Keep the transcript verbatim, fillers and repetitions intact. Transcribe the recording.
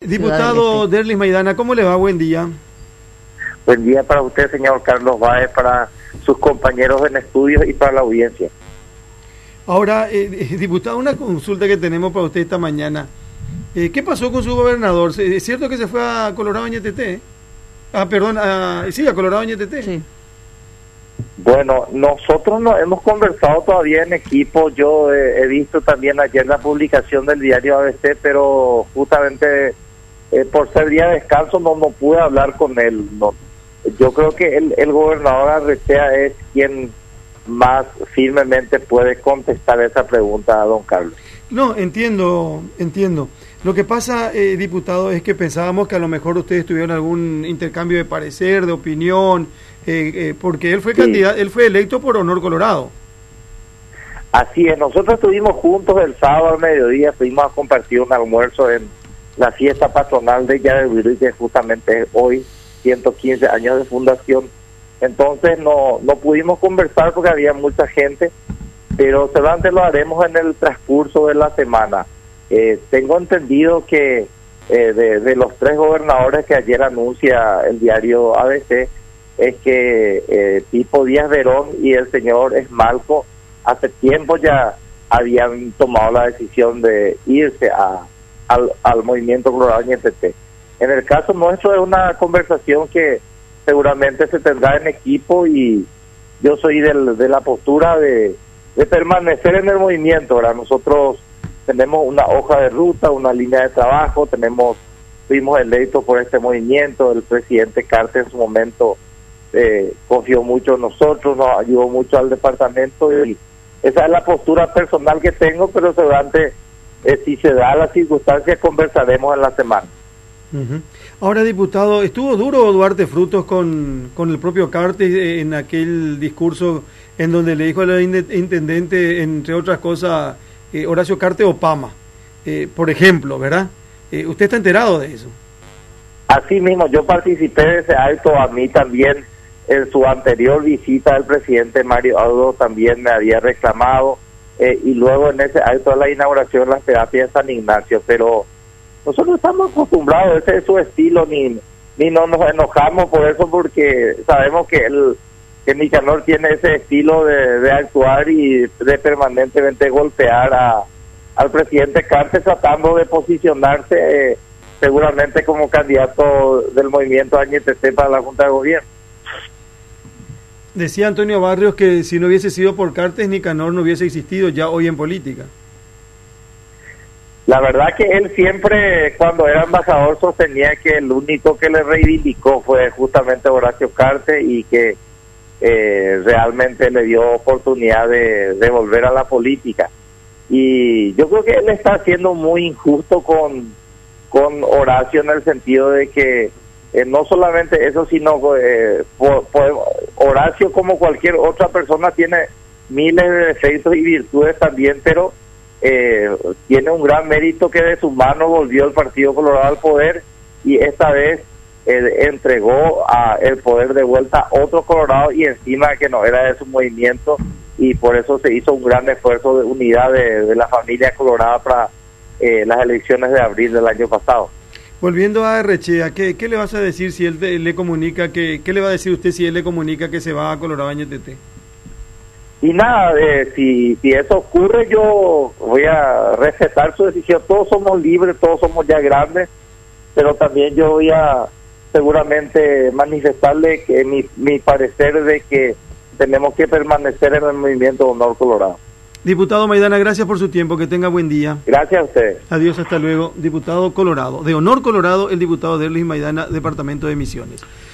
Diputado Derlis Maidana, ¿cómo le va? Buen día. Buen día para usted, señor Carlos Báez, para sus compañeros en estudios y para la audiencia. Ahora, eh, diputado, una consulta que tenemos para usted esta mañana. Eh, ¿Qué pasó con su gobernador? ¿Es cierto que se fue a Colorado Ñeteté? Ah, perdón, a, sí, a Colorado Ñeteté. Sí. Bueno, nosotros no hemos conversado todavía en equipo. Yo eh, he visto también ayer la publicación del diario A B C, pero justamente eh, por ser día de descanso no, no pude hablar con él. No. Yo creo que el, el gobernador Arrechea es quien más firmemente puede contestar esa pregunta a don Carlos. No, entiendo, entiendo. Lo que pasa, eh, diputado, es que pensábamos que a lo mejor ustedes tuvieron algún intercambio de parecer, de opinión, eh, eh, porque él fue sí. candidato, él fue electo por Honor Colorado. Así es, nosotros estuvimos juntos el sábado al mediodía, fuimos a compartir un almuerzo en la fiesta patronal de Yadebirí, que justamente es hoy, ciento quince años de fundación. Entonces no, no pudimos conversar porque había mucha gente, pero seguramente lo haremos en el transcurso de la semana. Eh, tengo entendido que eh, de, de los tres gobernadores que ayer anuncia el diario A B C, es que eh, Pipo Díaz Verón y el señor Esmalco hace tiempo ya habían tomado la decisión de irse a, al, al movimiento Colorado Ñeteté. En el caso nuestro es una conversación que seguramente se tendrá en equipo y yo soy del, de la postura de, de permanecer en el movimiento, ¿verdad? Nosotros tenemos una hoja de ruta, una línea de trabajo, tenemos, fuimos electos por este movimiento, el presidente Carter en su momento eh, confió mucho en nosotros, nos ayudó mucho al departamento y esa es la postura personal que tengo, pero seguramente eh, si se da la circunstancia conversaremos en la semana. Uh-huh. Ahora, diputado, ¿estuvo duro Duarte Frutos con, con el propio Cartes en aquel discurso en donde le dijo al intendente, entre otras cosas, eh, Horacio Cartes Opama, eh, por ejemplo, ¿verdad? Eh, ¿Usted está enterado de eso? Así mismo, yo participé de ese acto, a mí también en su anterior visita el presidente Mario Audo también me había reclamado, eh, y luego en ese acto de la inauguración de las terapias de San Ignacio, pero nosotros estamos acostumbrados, ese es su estilo, ni ni no nos enojamos por eso, porque sabemos que el que Nicanor tiene ese estilo de, de actuar y de permanentemente golpear a al presidente Cartes, tratando de posicionarse eh, seguramente como candidato del movimiento A Ñ T C para la Junta de Gobierno. Decía Antonio Barrios que si no hubiese sido por Cartes, Nicanor no hubiese existido ya hoy en política. La verdad que él siempre, cuando era embajador, sostenía que el único que le reivindicó fue justamente Horacio Cartes y que eh, realmente le dio oportunidad de, de volver a la política. Y yo creo que él está siendo muy injusto con, con Horacio en el sentido de que eh, no solamente eso, sino eh, por, por, Horacio, como cualquier otra persona, tiene miles de defectos y virtudes también, pero Eh, tiene un gran mérito que de su mano volvió el Partido Colorado al poder y esta vez eh, entregó a el poder de vuelta a otro Colorado y encima que no era de su movimiento, y por eso se hizo un gran esfuerzo de unidad de, de la familia Colorada para eh, las elecciones de abril del año pasado. Volviendo a Arrechea, ¿qué, qué le vas a decir si él te, le comunica que, qué le va a decir usted si él le comunica que se va a Colorado Ñ T T? Y nada, eh, si, si eso ocurre, yo voy a respetar su decisión. Todos somos libres, todos somos ya grandes, pero también yo voy a seguramente manifestarle que mi, mi parecer de que tenemos que permanecer en el movimiento Honor Colorado. Diputado Maidana, gracias por su tiempo, que tenga buen día. Gracias a ustedes. Adiós, hasta luego. Diputado Colorado, de Honor Colorado, el diputado Derlis Maidana, Departamento de Misiones.